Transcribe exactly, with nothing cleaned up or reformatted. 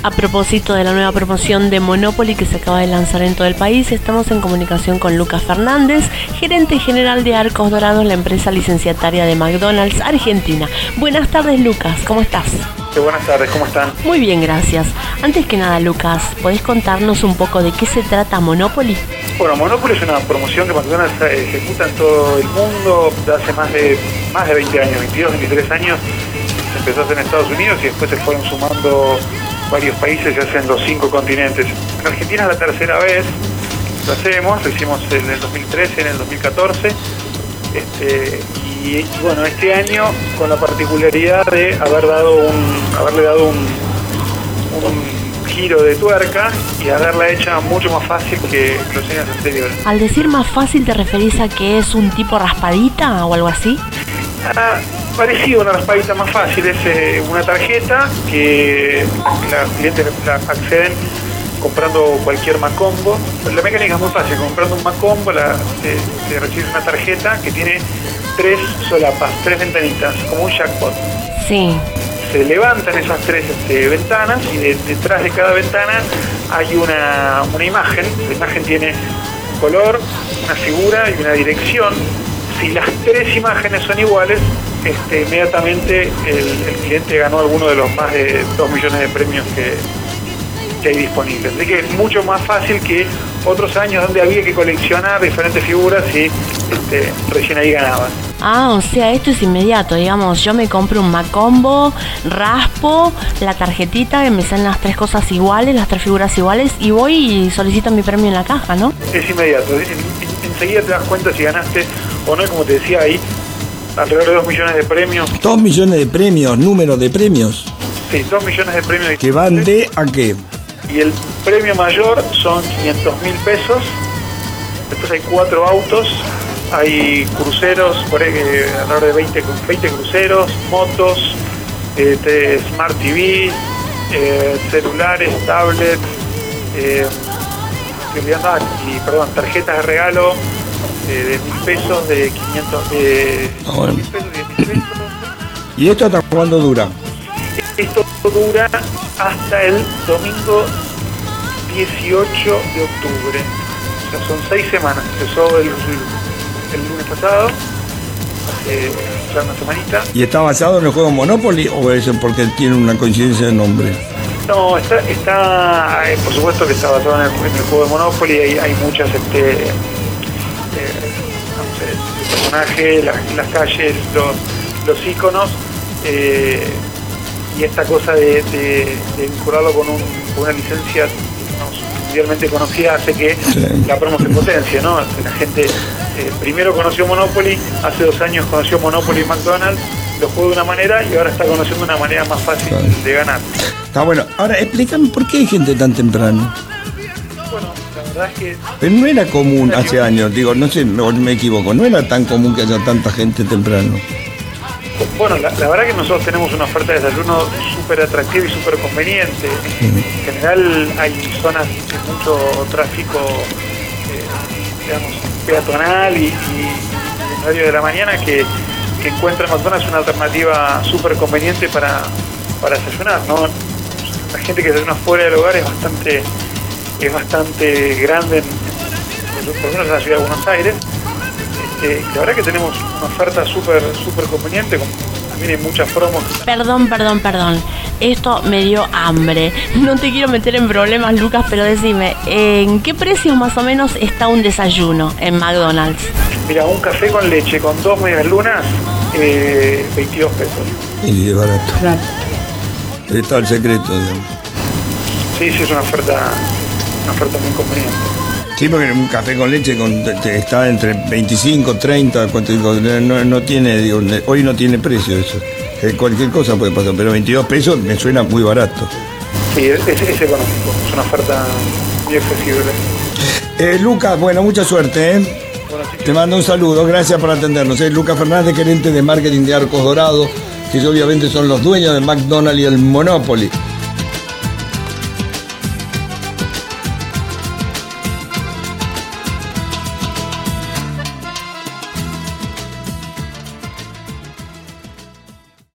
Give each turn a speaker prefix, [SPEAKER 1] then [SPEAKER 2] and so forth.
[SPEAKER 1] A propósito de la nueva promoción de Monopoly que se acaba de lanzar en todo el país, estamos en comunicación con Lucas Fernández, gerente general de Arcos Dorados, la empresa licenciataria de McDonald's Argentina. Buenas tardes, Lucas, ¿cómo estás?
[SPEAKER 2] Sí, buenas tardes, ¿cómo están?
[SPEAKER 1] Muy bien, gracias. Antes que nada, Lucas, ¿podés contarnos un poco de qué se trata Monopoly?
[SPEAKER 2] Bueno, Monopoly es una promoción que McDonald's ejecuta en todo el mundo de hace más de, más de veinte años, veintidós, veintitrés años. Se empezó a hacer en Estados Unidos y después se fueron sumando varios países, ya sean los cinco continentes. En Argentina es la tercera vez que lo hacemos, lo hicimos en el dos mil trece, en el dos mil catorce. Este, y, y bueno, este año con la particularidad de haber dado un, haberle dado un, un giro de tuerca y haberla hecha mucho más fácil que los años anteriores.
[SPEAKER 1] Al decir más fácil, ¿te referís a que es un tipo raspadita o algo así?
[SPEAKER 2] Ah, parecido a una raspadita más fácil, es eh, una tarjeta que los clientes la acceden comprando cualquier Macombo. La mecánica es muy fácil, comprando un Macombo la, te, te recibes una tarjeta que tiene tres solapas, tres ventanitas, como un jackpot.
[SPEAKER 1] Sí.
[SPEAKER 2] Se levantan esas tres este, ventanas y de, detrás de cada ventana hay una, una imagen. La imagen tiene un color, una figura y una dirección. Si las tres imágenes son iguales, este, inmediatamente el, el cliente ganó alguno de los más de dos millones de premios que, que hay disponibles. Así que es mucho más fácil que otros años donde había que coleccionar diferentes figuras y este, recién ahí ganaban.
[SPEAKER 1] Ah, o sea, esto es inmediato, digamos, yo me compro un Macombo, raspo la tarjetita, que me salen las tres cosas iguales, las tres figuras iguales, y voy y solicito mi premio en la caja, ¿no?
[SPEAKER 2] Es inmediato, en, en, enseguida te das cuenta si ganaste o no, como te decía ahí, alrededor de dos millones de premios.
[SPEAKER 3] Dos millones de premios, número de premios.
[SPEAKER 2] Sí, dos millones de premios.
[SPEAKER 3] ¿Que van de a qué?
[SPEAKER 2] Y el premio mayor son quinientos mil pesos, después hay cuatro autos, hay cruceros, por ahí, eh, alrededor de veinte, veinte cruceros, motos, eh, Smart T V, eh, celulares, tablets, eh, y, perdón, tarjetas de regalo eh, de mil pesos, de quinientos, de
[SPEAKER 3] ah, bueno.
[SPEAKER 2] mil pesos, diez mil pesos.
[SPEAKER 3] ¿Y esto hasta cuándo dura?
[SPEAKER 2] Esto dura hasta el domingo dieciocho de octubre. O sea, son seis semanas. Empezó el, el lunes pasado, hace ya una semanita.
[SPEAKER 3] ¿Y está basado en el juego Monopoly o es porque tiene una coincidencia de nombre?
[SPEAKER 2] No, está, está eh, por supuesto que está basado en el, en el juego de Monopoly. Hay, hay muchas este, eh, no sé, personajes, las, las calles, los, los íconos. Eh, y esta cosa de, de, de vincularlo con, un, con una licencia no, mundialmente conocida hace que sí. La promo se potencie, ¿no? La gente eh, primero conoció Monopoly, hace dos años conoció Monopoly y McDonald's, lo jugó de una manera y ahora está conociendo una manera más fácil claro. de ganar.
[SPEAKER 3] Está bueno. Ahora, explícame por qué hay gente tan temprano.
[SPEAKER 2] Bueno, la verdad es que...
[SPEAKER 3] Pero no era común hace años, digo, no sé, me, me equivoco, no era tan común que haya tanta gente temprano.
[SPEAKER 2] Bueno, la, la verdad que nosotros tenemos una oferta de desayuno súper atractiva y súper conveniente. En general hay zonas de mucho tráfico, eh, digamos, peatonal y, y, y en horario de la mañana que, que encuentran McDonald's una alternativa súper conveniente para, para desayunar, ¿no? La gente que desayuna fuera del hogar es bastante, es bastante grande, en, en, por lo menos en la ciudad de Buenos Aires. Eh, la verdad que tenemos una oferta súper súper conveniente, con, también hay muchas promos.
[SPEAKER 1] Perdón, perdón, perdón. Esto me dio hambre. No te quiero meter en problemas, Lucas, pero decime, ¿en qué precio más o menos está un desayuno en McDonald's?
[SPEAKER 2] Mira, un café con leche con dos medias lunas, eh, veintidós pesos.
[SPEAKER 3] Y es barato. Claro. Está el secreto, digamos.
[SPEAKER 2] Sí, sí, es una oferta, una oferta muy conveniente.
[SPEAKER 3] Sí, porque un café con leche con, te, está entre veinticinco, treinta, no, no tiene, digo, hoy no tiene precio eso. Eh, cualquier cosa puede pasar, pero veintidós pesos me suena muy barato.
[SPEAKER 2] Sí, es, es, es económico, es una oferta muy accesible.
[SPEAKER 3] Eh, Lucas, bueno, mucha suerte, ¿eh? Bueno, sí. Te mando un saludo, gracias por atendernos. Es Lucas Fernández, gerente de marketing de Arcos Dorados, que obviamente son los dueños de McDonald's y el Monopoly.